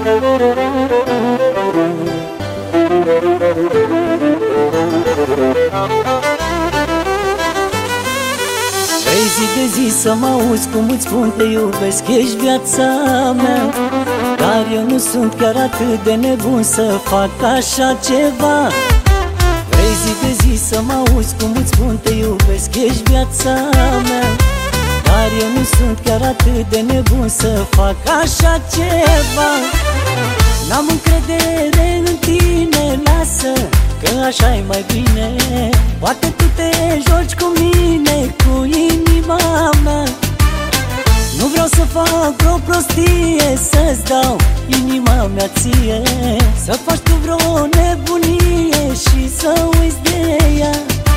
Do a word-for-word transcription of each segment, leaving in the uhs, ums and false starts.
Vrei zi de zi să mă auzi cum îți spun te iubesc, ești viața mea. Dar eu nu sunt chiar atât de nebun să fac așa ceva. Vrei zi de zi să mă auzi cum îți spun te iubesc, ești viața mea. Dar eu nu sunt chiar atât de nebun să fac așa ceva. N-am încredere în tine, lasă, că așa-i mai bine. Poate tu te joci cu mine, cu inima mea. Nu vreau să fac vreo prostie, să-ți dau inima mea ție, să faci tu vreo nebunie și să uiți de ea.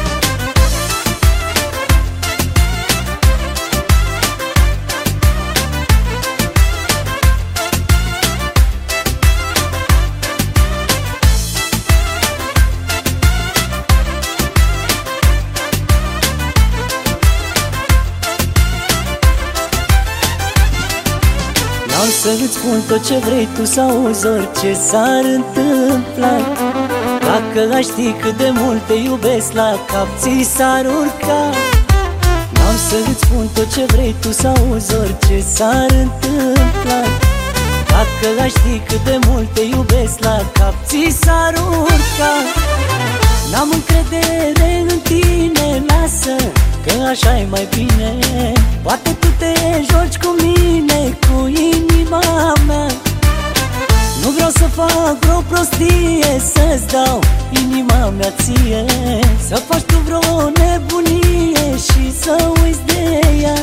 Am să-ți spun tot ce vrei tu să auzi, orice s-ar întâmpla. Dacă ai ști cât de mult te iubesc, la cap ți s-ar urca. Am să-ți spun tot ce vrei tu să auzi, orice s-ar întâmpla. Dacă ai ști cât de mult te iubesc, la cap ți s-ar urca. N-am încredere în tine, lasă, că așa-i mai bine. Poate tu te joci cu mine, cu inima mea. Nu vreau să fac vreo prostie, să-ți dau inima mea ție, să faci tu vreo nebunie și să uiți de ea.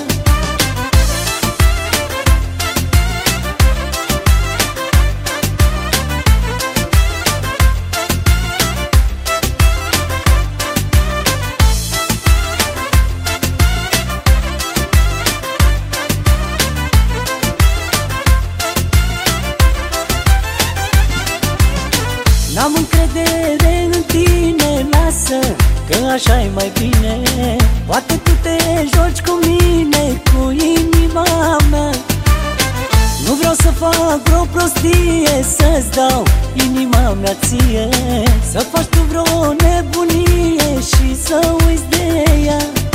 N-am încredere în tine, lasă, că așa-i mai bine. Poate tu te joci cu mine, cu inima mea. Nu vreau să fac vreo prostie, să-ți dau inima mea ție, să faci tu vreo nebunie și să uiți de ea.